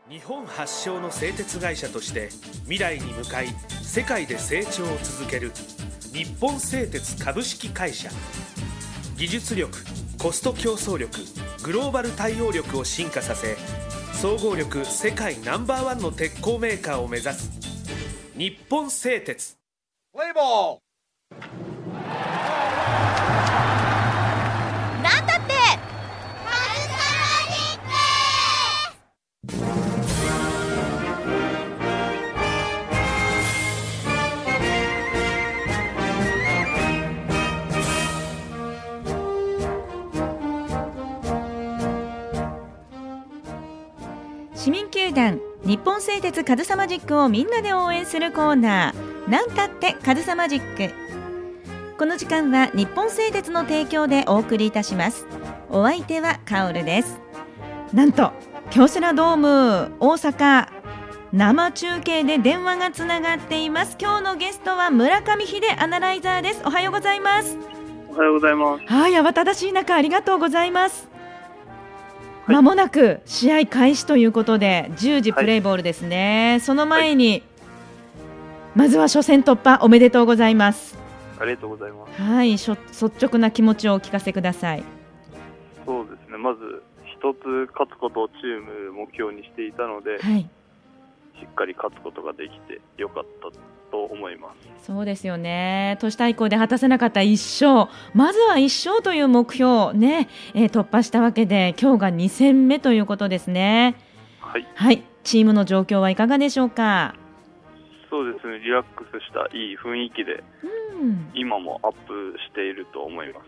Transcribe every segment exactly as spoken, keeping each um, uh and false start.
日本発祥の製鉄会社として未来に向かい世界で成長を続ける日本製鉄株式会社。技術力、コスト競争力、グローバル対応力を進化させ、総合力世界ナンバーワンの鉄鋼メーカーを目指す日本製鉄。 プレイボール。 なんだって市民球団日本製鉄カズサマジックをみんなで応援するコーナー、なんたってカズサマジック。この時間は日本製鉄の提供でお送りいたします。お相手はカオルです。なんと京セラドーム大阪生中継で電話がつながっています。今日のゲストは村上秀アナライザーです。おはようございます。 おはようございます。 はい、慌ただしい中ありがとうございます。 はい、 間もなく試合開始ということでじゅうじプレイボールですね、はい、その前に、はい、まずは初戦突破おめでとうございます。 ありがとうございます。 はい、率直な気持ちをお聞かせください。 そうですね、まず一つ勝つことをチーム目標にしていたので、 はい、 しっかり勝つことができてよかったと思います。 そうですよね。都市対抗で果たせなかったいっ勝、まずはいっ勝という目標、ねえー、突破したわけで今日がに戦目ということですね。 はい、 はい、チームの状況はいかがでしょうか。 そうですね、リラックスしたいい雰囲気で、うん、今もアップしていると思います。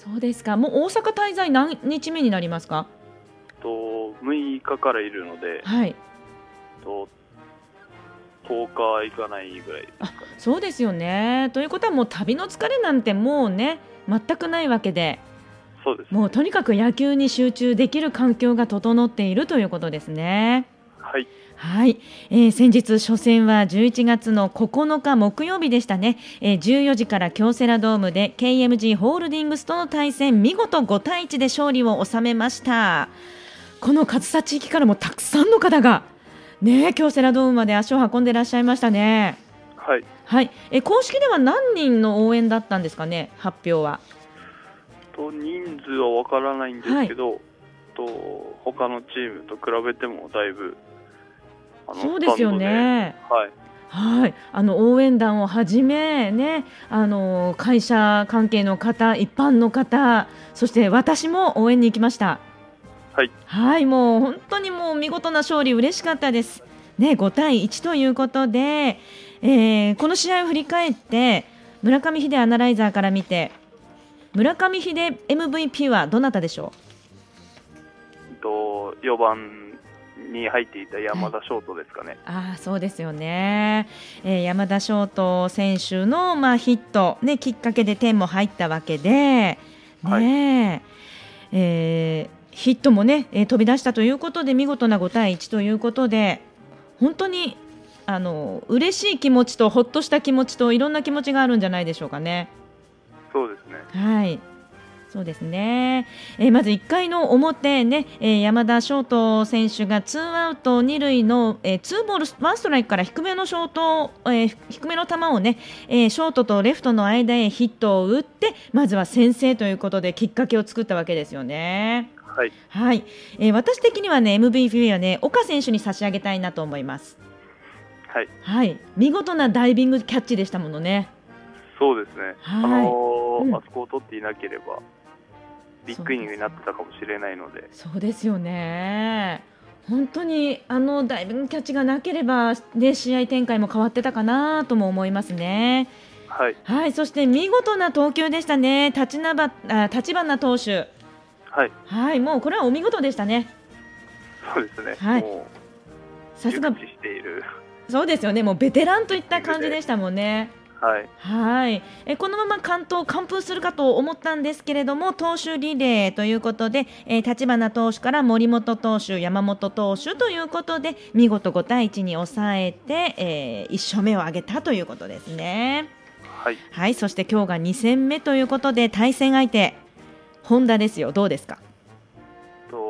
そうですか。もう大阪滞在何日目になりますか。 とむいかからいるので、 はい、 ととおかいかないぐらいですかね。 あ、そうですよね。ということはもう旅の疲れなんてもうね全くないわけで、 そうですね、 もうとにかく野球に集中できる環境が整っているということですね。 はい、 はい、えー、先日初戦はじゅういちがつのここのか木曜日でしたね、えー、じゅうよじから京セラドームで ケーエムジー ホールディングスとの対戦、見事ごたいいちで勝利を収めました。この上総地域からもたくさんの方がね、京セラドームまで足を運んでいらっしゃいましたね。 はい、 はい、え公式では何人の応援だったんですかね、発表は。 と人数はわからないんですけど、はい、と他のチームと比べてもだいぶあのそうですよね。 はいはい、あの応援団をはじめ、ね、あの会社関係の方、一般の方、そして私も応援に行きました。 はい、 はい、もう本当にもう見事な勝利嬉しかったです、ね、ごたいいちということで、えー、この試合を振り返って村上秀アナライザーから見て村上秀 エムブイピー はどなたでしょう。とよばんに入っていた山田翔斗ですかね。 はい、あ、そうですよね、えー、山田翔斗選手の、まあ、ヒット、ね、きっかけで点も入ったわけで、ね、はい、えーヒットも、ね、えー、飛び出したということで見事なごたいいちということで、本当にあの嬉しい気持ちとほっとした気持ちといろんな気持ちがあるんじゃないでしょうかね。 そうですね。 はい、そうですね、えー、まずいっかいの表、ね、えー、山田翔斗選手がツーアウトに塁の、えー、ツーボールワンストライクから低めのショート、えー、低めの球を、ね、えー、ショートとレフトの間へヒットを打ってまずは先制ということできっかけを作ったわけですよね。 はい、 はい、えー、私的にはね エムブイピー はね岡選手に差し上げたいなと思います。 はい、 はい、見事なダイビングキャッチでしたものね。 そうですね、 はい、 あのーうん、あそこを取っていなければビッグイニングになってたかもしれないので。 そうですよね。本当にあのダイビングキャッチがなければ、ね、試合展開も変わってたかなとも思いますね。 はい、 はい、そして見事な投球でしたね、立花投手。 はい、 はい、もうこれはお見事でしたね。 そうですね、 はい、 もうさすが熟知している。 そうですよね、もうベテランといった感じでしたもんね。 はい、 はい、えこのまま完投完封するかと思ったんですけれども投手リレーということで、えー、立花投手から森本投手、山本投手ということで見事ごたいいちに抑えて、えー、いっ勝目を挙げたということですね。 はい、 はい、そして今日がに戦目ということで対戦相手本田ですよ、どうですか。 と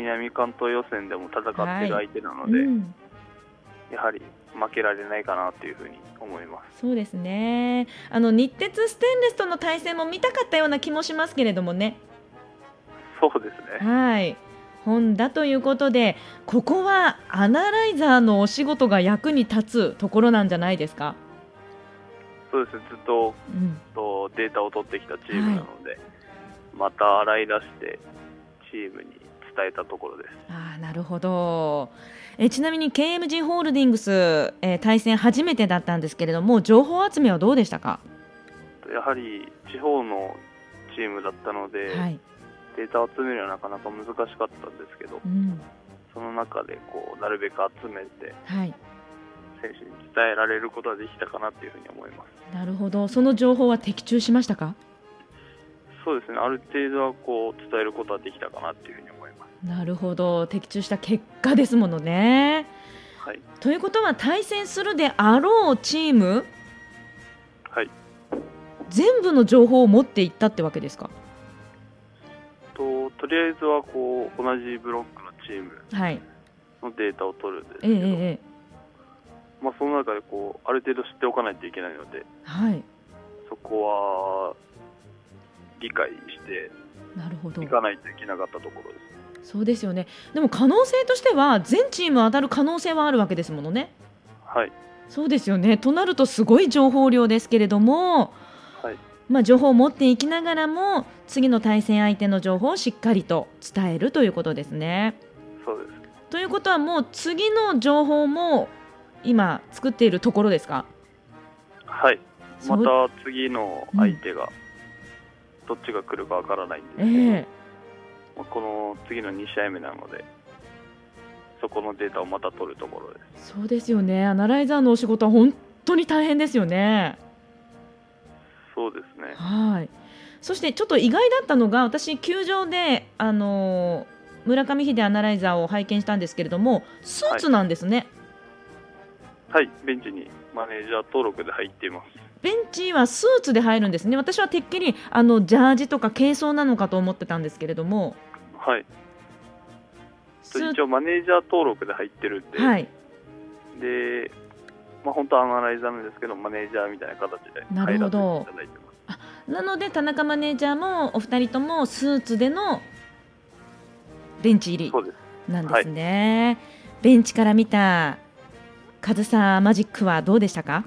南関東予選でも戦っている相手なので、 はい、うん、 やはり負けられないかなというふうに思います。 そうですね。あの日鉄ステンレスとの対戦も見たかったような気もしますけれどもね。 そうですね。 はい、ホンダということで、ここはアナライザーのお仕事が役に立つところなんじゃないですか。 そうですね、ずっと、うん、とデータを取ってきたチームなので、はい、また洗い出してチームに伝えたところです。 あ、なるほど。えちなみに ケーエムジー ホールディングス、えー、対戦初めてだったんですけれども、情報集めはどうでしたか。 やはり地方のチームだったので、はい、データを集めるのはなかなか難しかったんですけど、うん、その中でこうなるべく集めて、はい、選手に伝えられることができたかなというふうに思います。 なるほど。その情報は的中しましたか。 そうですね、ある程度はこう伝えることはできたかなというふうに思います。 なるほど、的中した結果ですものね。 はい、 ということは対戦するであろうチーム、 はい、 全部の情報を持っていったってわけですか。 と, とりあえずはこう同じブロックのチームのデータを取るんですけど、はい、ええまあ、その中でこうある程度知っておかないといけないので、はい、そこは理解していかないといけなかったところです。 そうですよね。でも可能性としては全チーム当たる可能性はあるわけですものね。 はい、 そうですよね。となるとすごい情報量ですけれども、はい、まあ、情報を持っていきながらも次の対戦相手の情報をしっかりと伝えるということですね。 そうです。 ということはもう次の情報も今作っているところですか。 はい、また次の相手がどっちが来るかわからないんですけど、うんえー、この次のに試合目なのでそこのデータをまた取るところです。 そうですよね。アナライザーのお仕事は本当に大変ですよね。 そうですね。 はい。そしてちょっと意外だったのが、私球場で、あのー、村上秀アナライザーを拝見したんですけれども、スーツなんですね。 はい、はい、ベンチにマネージャー登録で入っています。 ベンチはスーツで入るんですね。私はてっきりあのジャージとか軽装なのかと思ってたんですけれども、 はい、一応マネージャー登録で入ってるんで、はい、で、まあ、本当はアナライザーなんですけどマネージャーみたいな形で入らせていただいてます。 あ、なので田中マネージャーもお二人ともスーツでのベンチ入りなんですね。はい、ベンチから見た上総マジックはどうでしたか。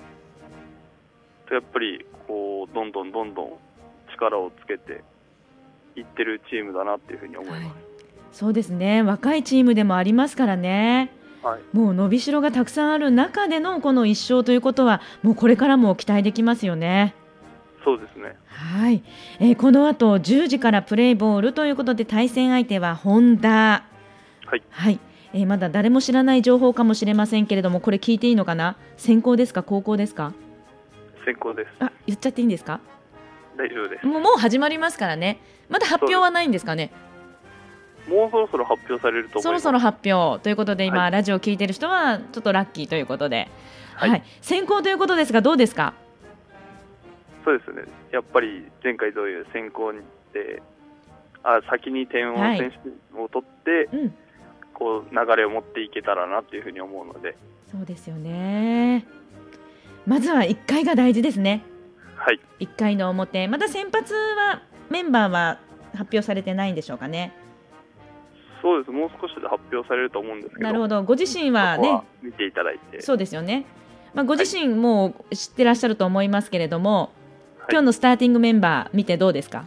やっぱりこうどんどんどんどん力をつけていってるチームだなっていうふうに思います。はい、 そうですね。若いチームでもありますからね。はい、もう伸びしろがたくさんある中でのこのいっ勝ということはもうこれからも期待できますよね。 そうですね。 はい、えー、この後じゅうじからプレーボールということで対戦相手はホンダ。はい、はい、えー、まだ誰も知らない情報かもしれませんけれども、これ聞いていいのかな。先行ですか高校ですか。 先行です。 あ、言っちゃっていいんですか。 大丈夫です。 もう、もう始まりますからね。まだ発表はないんですかね。 もうそろそろ発表されると思います。 そろそろ発表ということで今、はい、ラジオを聞いている人はちょっとラッキーということで、はいはい、先行ということですがどうですか。 そうですね。やっぱり前回同様先行であ先に点を、はい、選手を取って、うん、こう流れを持っていけたらなというふうに思うので。 そうですよね。まずはいっかいが大事ですね。 はい、 いっかいの表、また先発はメンバーは発表されてないんでしょうかね。 そうです。もう少しで発表されると思うんですけど。 なるほど。ご自身はね、 は見ていただいて。 そうですよね。まあ、ご自身も知ってらっしゃると思いますけれども、はい、今日のスターティングメンバー見てどうですか。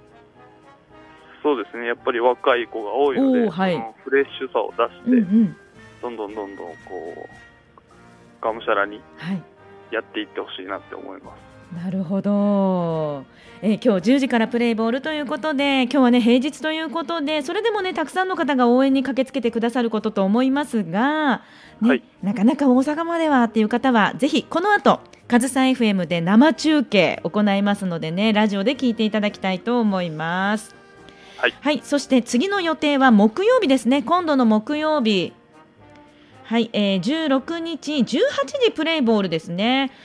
そうですね。やっぱり若い子が多いので、はい、そのフレッシュさを出して、うんうん、どんどんどんどんこうがむしゃらにやっていってほしいなって思います。 なるほど。えー、今日じゅうじからプレーボールということで、今日はね平日ということで、それでもねたくさんの方が応援に駆けつけてくださることと思いますが、ね、はい、なかなか大阪まではっていう方はぜひこの後カズサ エフエム で生中継行いますのでね、ラジオで聞いていただきたいと思います。はい、はい、そして次の予定は木曜日ですね。今度の木曜日、はい、えー、じゅうろくにちじゅうはちじプレーボールですね。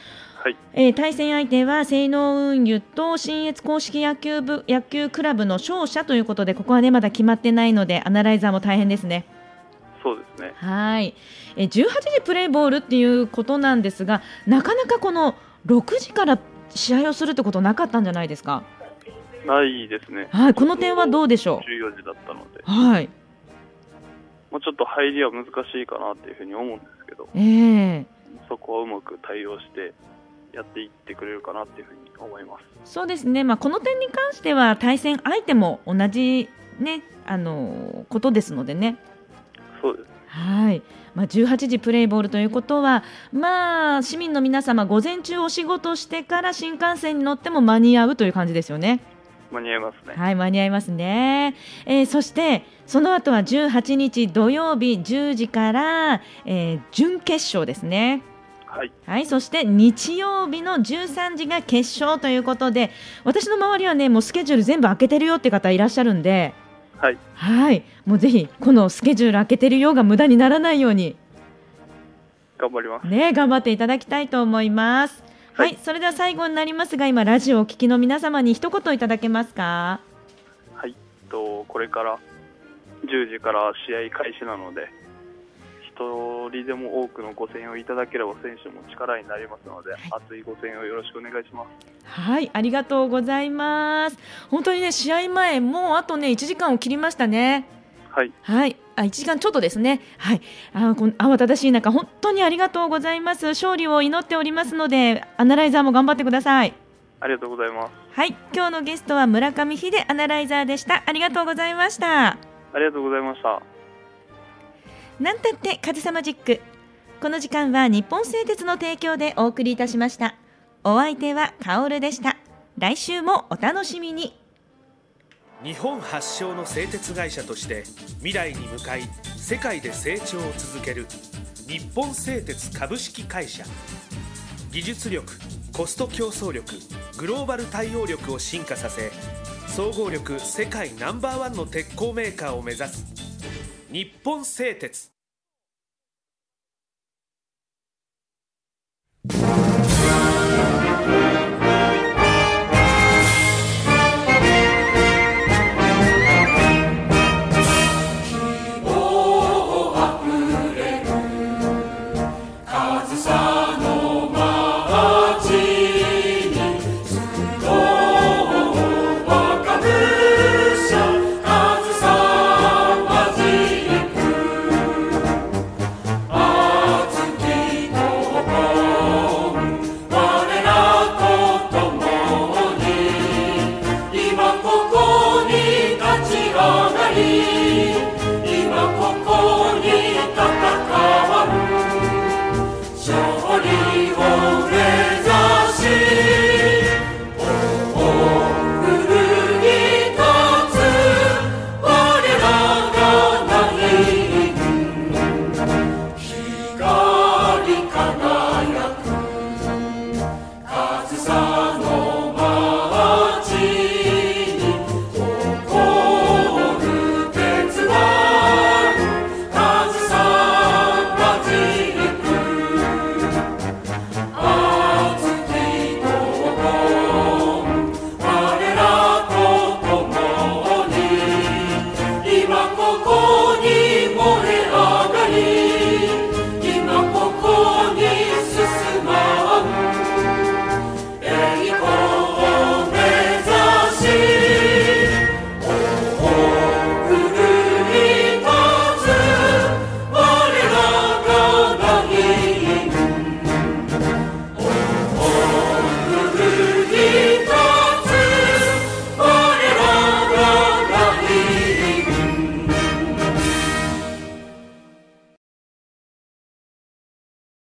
はい。 えー、対戦相手は西濃運輸と信越硬式野球部野球クラブの勝者ということで、ここはねまだ決まってないのでアナライザーも大変ですね。 そうですね。 はい、えー、じゅうはちじプレーボールっていうことなんですが、なかなかこのろくじから試合をするってことなかったんじゃないですか？ ないですね。 はい、この点はどうでしょう？ じゅうよじだったので、 はい、 もうちょっと入りは難しいかなっていうふうに思うんですけど、 えー、 そこはうまく対応してやっていってくれるかなっていうふうに思います。 そうですね、まあ、この点に関しては対戦相手も同じ、ね、あのことですのでね。 そうです。 はい、まあ、じゅうはちじプレイボールということは、まあ、市民の皆様午前中お仕事してから新幹線に乗っても間に合うという感じですよね。 間に合いますね。 はい、間に合いますね。えー、そしてその後はじゅうはちにち土曜日じゅうじから、えー、準決勝ですね。 はい、 はい、そして日曜日のじゅうさんじが決勝ということで、私の周りはねもうスケジュール全部開けてるよって方いらっしゃるんで、 はい、 はい、もうぜひこのスケジュール開けてるようが無駄にならないように頑張りますね、頑張っていただきたいと思います。はい、はい、それでは最後になりますが、今ラジオをお聞きの皆様に一言いただけますか？ はい、とこれからじゅうじから試合開始なので、一人でも多くのご声援をいただければ選手も力になりますので、はい、熱いご声援をよろしくお願いします。 はい、ありがとうございます。本当にね、試合前もうあとねいちじかんを切りましたね。 はい、 はい、あいちじかんちょっとですね。はい、あこの慌ただしい中本当にありがとうございます。勝利を祈っておりますので、アナライザーも頑張ってください。 ありがとうございます。 はい、今日のゲストは村上秀アナライザーでした。ありがとうございました。 ありがとうございました。 なんたってカズサマジック、この時間は日本製鉄の提供でお送りいたしました。お相手はカオルでした。来週もお楽しみに。 日本発祥の製鉄会社として未来に向かい世界で成長を続ける日本製鉄株式会社。技術力、コスト競争力、グローバル対応力を進化させ、総合力世界ナンバーワンの鉄鋼メーカーを目指す日本製鉄。